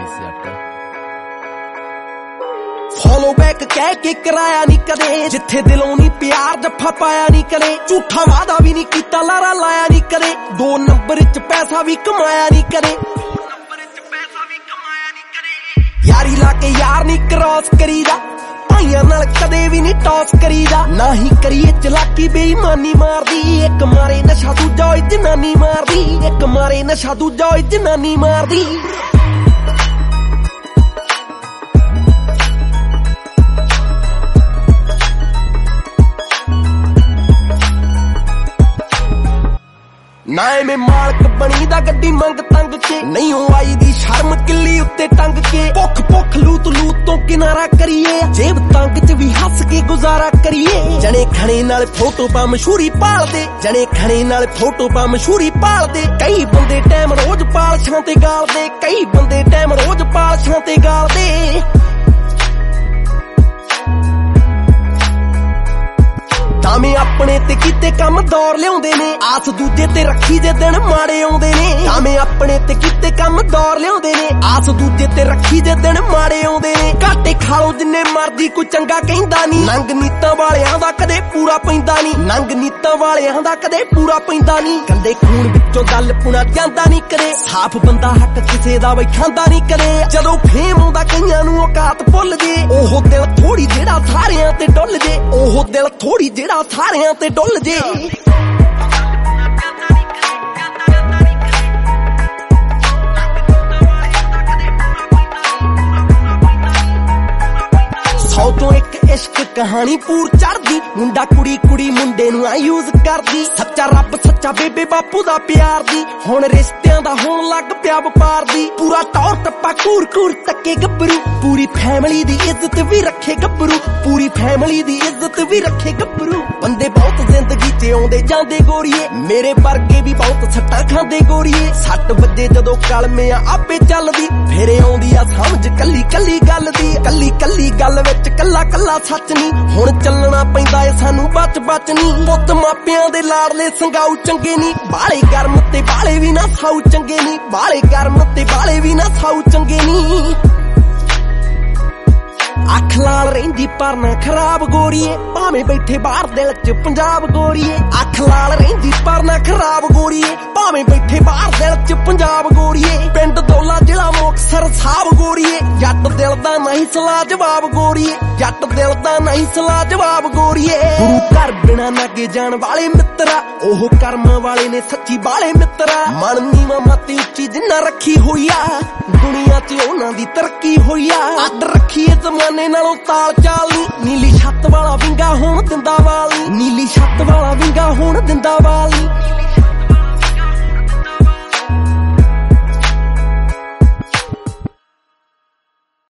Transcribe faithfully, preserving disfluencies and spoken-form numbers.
Follow back कह के कराया नहीं कदे, जिथे दिलों नहीं प्यार जफा पाया नहीं कदे, झूठा वादा भी नहीं कीता लारा लाया नहीं कदे, दो नंबर च पैसा भी कमाया नहीं कदे, यारी लाके यार नहीं क्रॉस करीदा, भाइयां नाल कदे भी नहीं टॉस करीदा, ना ही करिए चलाकी बेईमानी मारदी, एक मारे नशा दूजा ओए जनानी मारदी, एक मारे नशा दूजा ओए जनानी मारदी। ना एवें मालक बनी दा गड्डी मंग तंग के, नहीं हो आई दी शर्म किली उत्ते टंग के, भुख भुख लूत लूत तो किनारा करिए, जेब तंग च भी हस के गुजारा करिए, जने खने नाल फोटो पा मशहूरी पाल दे, जने खने नाल फोटो पा मशहूरी पाल दे, कई बंदे टाइम रोज पालशां ते गाल दे, कई बंदे टाइम रोज पालशां ते गाल दे। तामें अपने ते कीते कम दौर लियाउंदे ने, आस दूजे ते रखी जे दिन माड़े आउंदे ने, तामें अपने ते कीते कम दौर लियाउंदे ने, आस दूजे ते रखी जे दिन माड़े आउंदे ने, घाटे खालो जिन्ने मर्जी कोई चंगा कहंदा नहीं, नंग नीतां वालियां दा कदे पूरा पैंदा नहीं, नंग नीतां वालियां दा कदे पूरा पैंदा नहीं, कंदे खून विचों गल पुना जांदा नहीं करे, साफ बंदा हक किसे दा बई खांदा नहीं करे, जदों फेम आउंदा कईयां नूं औकात भुੱਲ जे, ओह दिल थोड़ी जेड़ा सारियां ते डुੱਲ जे, ओह दिल थोड़ी जेड़ा सारियां ते डुੱਲ जे। सौ चों एक इश्क कहानी पूर चढ़दी, मुंडा कुड़ी कुड़ी मुंडे नूं यूज करदी, सच्चा रब सच्चा बेबे बापू दा प्यार दी, हुण रिश्तियां दा होण लग पिया वपार दी, पूरा टौर टप्पा कूर कूर तक्के गब्बरू, पूरी फैमिली दी इज्जत भी रखे गब्बरू, पूरी फैमिली दी इज्जत भी रखे गब्बरू, बंदे बहुत जिंदगी च आउंदे जांदे गोरीए, मेरे वर्गे भी बहुत सट्टां खांदे गोरीए, सੱਟ वजे जदों कलमे आपे चलदी, फिर आउंदी आ समझ कल्ली कल्ली गल दी, कल्ली कल्ली गल विच कल्ला कल्ला सच नहीं, हुण चलना पैंदा ए सानू बच बच नहीं, पुੱਤ मापियां दे लाडले संगाऊ चंगे नहीं, बाले गर्म ते बाले भी ना साऊ चंगे नहीं, बाले गर्म ते बाले भी ना साऊ चंगे नहीं। अख लाल रहिंदी पर ना खराब गोरीए, भावें बैठे बाहर दिल च पंजाब गोरीए, अख लाल रहिंदी पर ना खराब गोरीए, भावें बैठे बाहर दिल च पंजाब गोरीए, पिंड दौला जिला मुक्तसर साहब गोरीए, जट दिल दा नहीं सलाह जवाब गोरीए, जट दिल दा नहीं सलाह जवाब गोरीए, गुरु घर बिना नागे जान वाले मित्रा, ओह कर्म वाले ने सच्ची वाले मित्रा, मन नीवा मत उच्ची जिन्ना रखी होई आ, दुनिया च उन्हां दी तरक्की होई आ, अड रखी ए जमाने नालों ताल चाल नी, नीली छत वाला विंगा होण दिंदा वाल नी, नीली छत वाला विंगा होण दिंदा वाल नी।